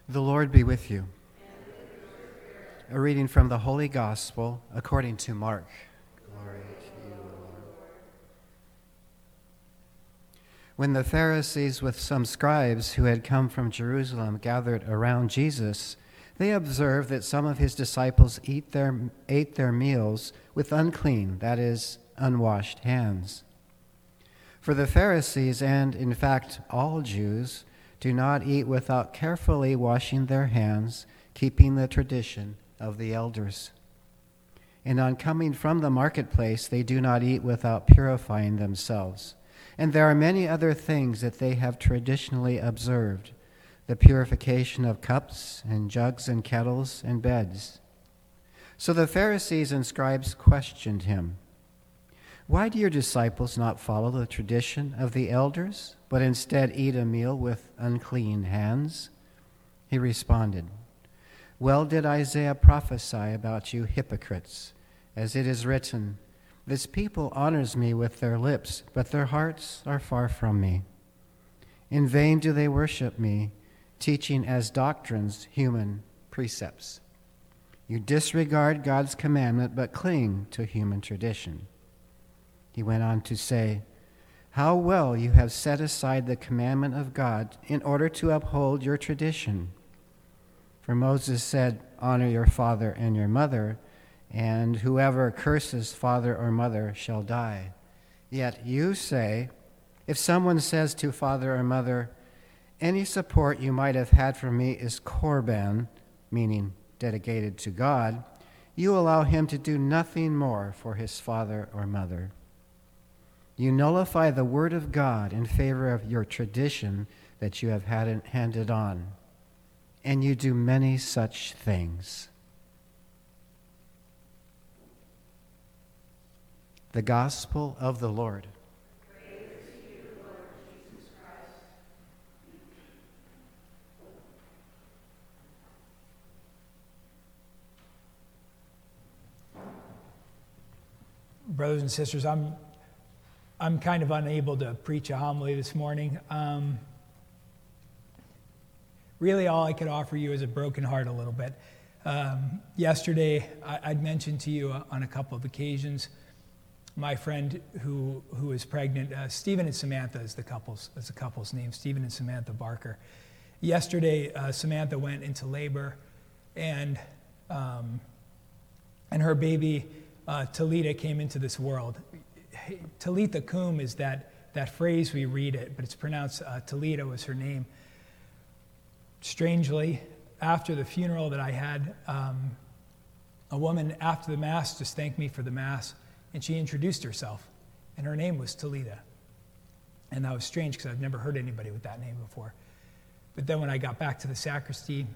The Lord be with you. A reading from the Holy Gospel according to Mark. Glory to you, Lord. When the Pharisees with some scribes who had come from Jerusalem gathered around Jesus, they observed that some of his disciples ate their meals with unclean, that is, unwashed hands. For the Pharisees, and in fact all Jews, do not eat without carefully washing their hands, keeping the tradition of the elders. And on coming from the marketplace, they do not eat without purifying themselves. And there are many other things that they have traditionally observed, the purification of cups and jugs and kettles and beds. So the Pharisees and scribes questioned him, "Why do your disciples not follow the tradition of the elders, but instead eat a meal with unclean hands?" He responded, "Well did Isaiah prophesy about you hypocrites, as it is written, 'This people honors me with their lips, but their hearts are far from me. In vain do they worship me, teaching as doctrines human precepts. You disregard God's commandment, but cling to human tradition.'" He went on to say, "How well you have set aside the commandment of God in order to uphold your tradition. For Moses said, 'Honor your father and your mother,' and whoever curses father or mother shall die. Yet you say, if someone says to father or mother, 'Any support you might have had from me is korban,' meaning dedicated to God, you allow him to do nothing more for his father or mother. You nullify the word of God in favor of your tradition that you have had handed on, and you do many such things." The Gospel of the Lord. Praise to you, Lord Jesus Christ. Brothers and sisters, I'm kind of unable to preach a homily this morning. Really, all I could offer you is a broken heart a little bit. Yesterday, I'd mentioned to you on a couple of occasions my friend who is pregnant. Stephen and Samantha is the couple's name. Stephen and Samantha Barker. Yesterday, Samantha went into labor, and her baby Talita came into this world. Talitha Kum is that phrase we read it, but it's pronounced Talita was her name. Strangely, after the funeral that I had, a woman after the Mass just thanked me for the Mass, and she introduced herself, and her name was Talita. And that was strange because I've never heard anybody with that name before. But then when I got back to the sacristy,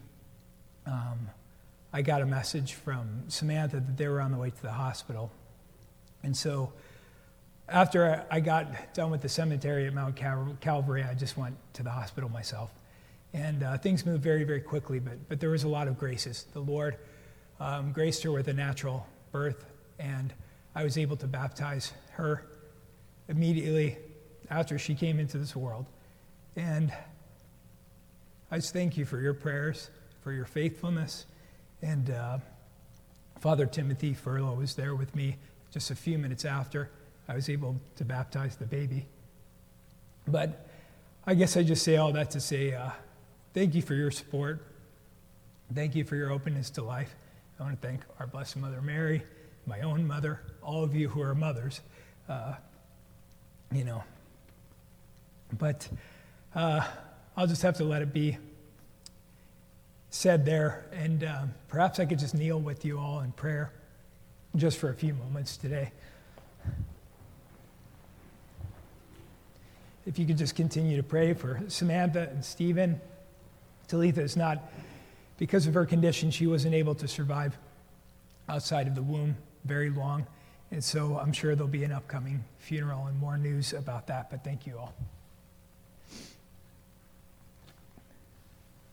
I got a message from Samantha that they were on the way to the hospital. And so after I got done with the cemetery at Mount Calvary, I just went to the hospital myself. And things moved very, very quickly, but there was a lot of graces. The Lord graced her with a natural birth, and I was able to baptize her immediately after she came into this world. And I just thank you for your prayers, for your faithfulness. And Father Timothy Furlow was there with me just a few minutes after I was able to baptize the baby. But I guess I just say all that to say thank you for your support. Thank you for your openness to life. I want to thank our Blessed Mother Mary, my own mother, all of you who are mothers. But I'll just have to let it be said there. And perhaps I could just kneel with you all in prayer just for a few moments today. If you could just continue to pray for Samantha and Stephen. Talitha is not, because of her condition, she wasn't able to survive outside of the womb very long. And so I'm sure there'll be an upcoming funeral and more news about that, but thank you all.